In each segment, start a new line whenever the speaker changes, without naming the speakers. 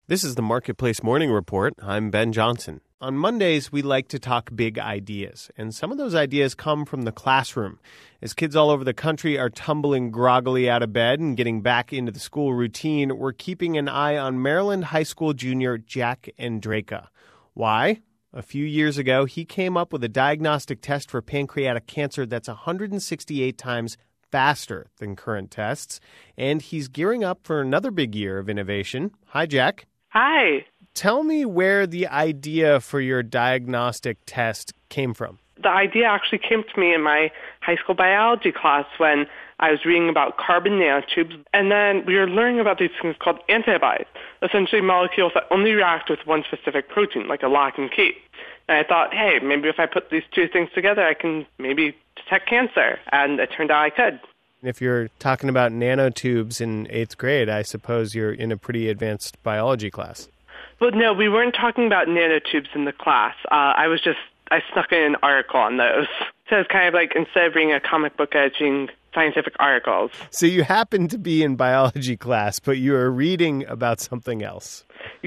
This is the Marketplace Morning Report. I'm Ben Johnson. On Mondays, we like to talk big ideas, and some of those ideas come from the classroom. As kids all over the country are tumbling groggily out of bed and getting back into the school routine, we're keeping an eye on Maryland high school junior Jack Andreyka. Why? A few years ago, he came up with a diagnostic test for pancreatic cancer that's 168 times faster than current tests, and he's gearing up for another big year of innovation. Hi, Jack.
Hi.
Tell me where the idea for your diagnostic test came from.
The idea actually came to me in my high school biology class when I was reading about carbon nanotubes, and then we were learning about these things called antibodies, essentially molecules that only react with one specific protein, like a lock and key. And I thought, hey, maybe if I put these two things together, I can maybe detect cancer, and it turned out I could.
If you're talking about nanotubes in 8th grade, I suppose you're in a pretty advanced biology class.
Well, no, we weren't talking about nanotubes in the class. I snuck in an article on those. So it's kind of like instead of reading a comic book, reading scientific articles.
So you happened to be in biology class, but you were reading about something else.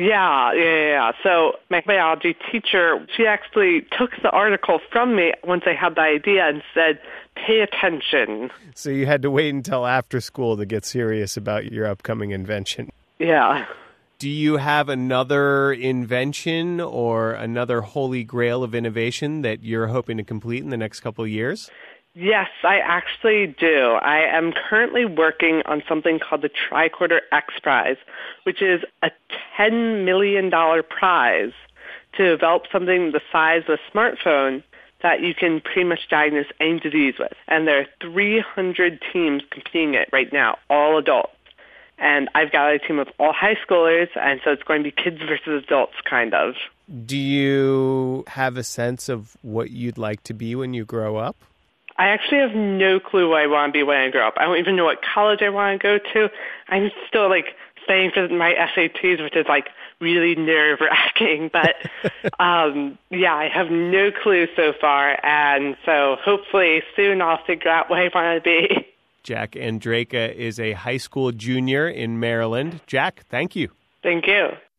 Yeah. So my biology teacher, she actually took the article from me once I had the idea and said, pay attention.
So you had to wait until after school to get serious about your upcoming invention.
Yeah.
Do you have another invention or another holy grail of innovation that you're hoping to complete in the next couple of years?
Yes, I actually do. I am currently working on something called the Tricorder X Prize, which is a $10 million prize to develop something the size of a smartphone that you can pretty much diagnose any disease with. And there are 300 teams competing in it right now, all adults. And I've got a team of all high schoolers, and so it's going to be kids versus adults, kind of.
Do you have a sense of what you'd like to be when you grow up?
I actually have no clue what I want to be when I grow up. I don't even know what college I want to go to. I'm still, studying for my SATs, which is, really nerve-wracking. But, I have no clue so far. And so hopefully soon I'll figure out what I want to be.
Jack Andreyka is a high school junior in Maryland. Jack, thank you.
Thank you.